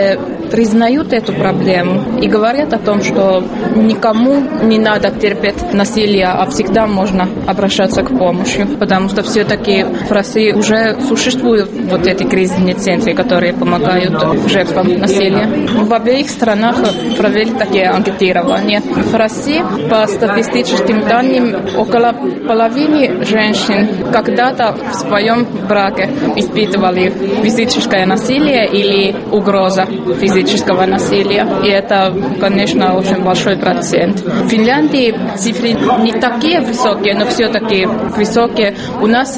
признают эту проблему и говорят о том, что никому не надо терпеть насилие, а всегда можно обращаться к помощи, потому что все-таки в России уже существуют вот эти кризисные центры, которые помогают жертвам насилия. В обеих странах провели такие анкетирования. В России, по статистическим данным, около половины женщин когда-то в своем браке испытывали физическое насилие или угроза физического насилия. И это, конечно, очень большой процент. В Финляндии цифры не такие высокие, но все-таки высокие. У нас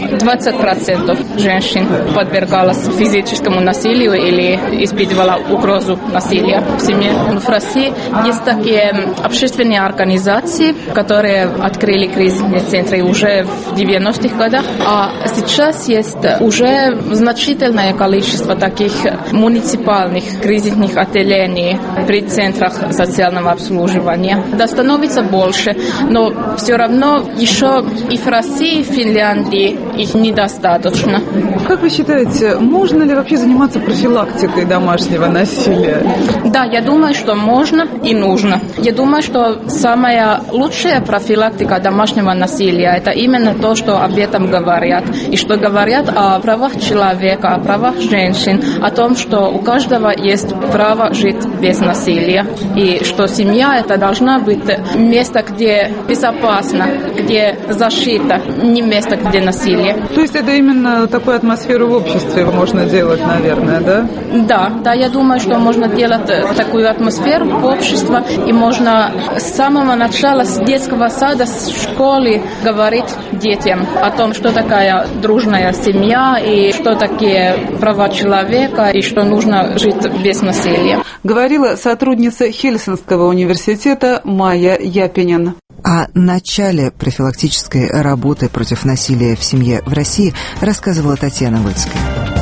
20% женщин подвергалось физическому насилию или испытывала угрозу насилия в семье. В России есть такие общественные организации, которые открыли кризисные центры уже в 90-х годах, а сейчас есть уже значительное количество таких муниципальных кризисных отделений при центрах социального обслуживания. Да, становится больше, но все равно еще и в России, и в Финляндии их недостаточно. Как вы считаете, можно ли вообще заниматься профилактикой домашнего насилия? Да, я думаю, что можно и нужно. Я думаю, что самая лучшая профилактика домашнего насилия – это именно то, что об этом говорят. И что говорят о правах человека, о правах женщин, о том, что у каждого есть право жить без насилия. И что семья – это должна быть место, где безопасно, где защита, не место, где насилие. То есть это именно такую атмосферу в обществе можно делать, наверное, да? Да, я думаю, что можно делать такую атмосферу в обществе, и можно с самого начала, с детского сада, с школы говорить детям о том, что такая дружная семья, и что такие права человека, и что нужно жить без насилия. Говорила сотрудница Хельсинского университета Майя Япинин. О начале профилактической работы против насилия в семье в России рассказывала Татьяна Вольская.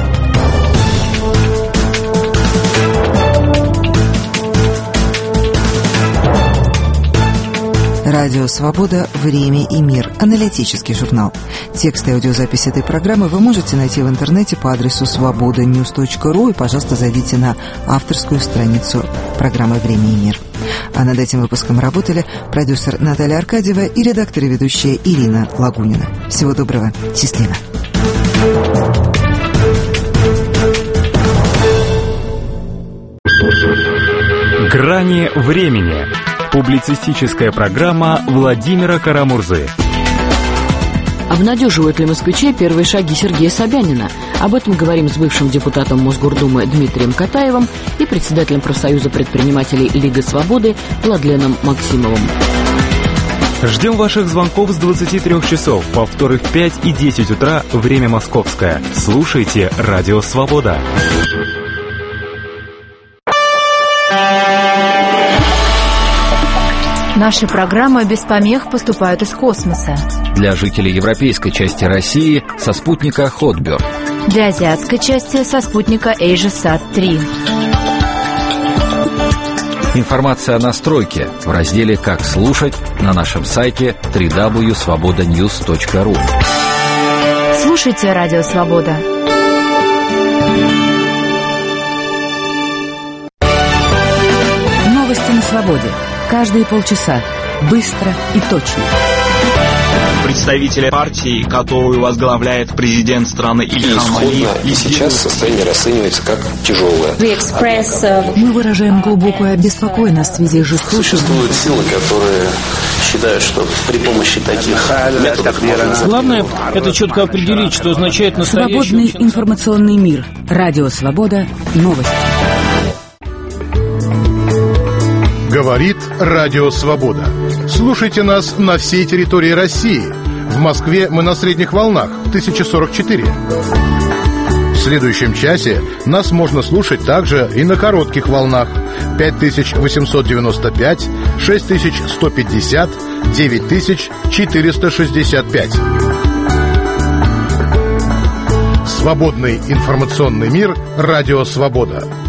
Радио «Свобода. Время и мир». Аналитический журнал. Текст и аудиозапись этой программы вы можете найти в интернете по адресу svobodanews.ru, и, пожалуйста, зайдите на авторскую страницу программы «Время и мир». А над этим выпуском работали продюсер Наталья Аркадьева и редактор и ведущая Ирина Лагунина. Всего доброго. Счастливо. «Грани времени». Публицистическая программа Владимира Карамурзы. Обнадеживают ли москвичей первые шаги Сергея Собянина? Об этом говорим с бывшим депутатом Мосгордумы Дмитрием Катаевым и председателем профсоюза предпринимателей Лига Свободы Владленом Максимовым. Ждем ваших звонков с 23 часов, повторы в 5 и 10 утра, время московское. Слушайте «Радио Свобода». Наши программы без помех поступают из космоса. Для жителей европейской части России со спутника Хотберг. Для азиатской части со спутника AsiaSat-3. Информация о настройке в разделе «Как слушать» на нашем сайте www.svobodanews.ru. Слушайте «Радио Свобода». Новости на свободе. Каждые полчаса. Быстро и точно. Представители партии, которую возглавляет президент страны Ильхам Алиев. И сейчас состояние расценивается как тяжелое. Мы выражаем глубокую обеспокоенность в связи с жестокостью. Существуют силы, которые считают, что при помощи таких методов можно... Главное – это четко определить, что означает настоящий... Свободный информационный мир. Радио «Свобода». Новости. Говорит Радио Свобода. Слушайте нас на всей территории России. В Москве мы на средних волнах 1044. В следующем часе нас можно слушать также и на коротких волнах 5895, 6150, 9465. Свободный информационный мир. Радио Свобода.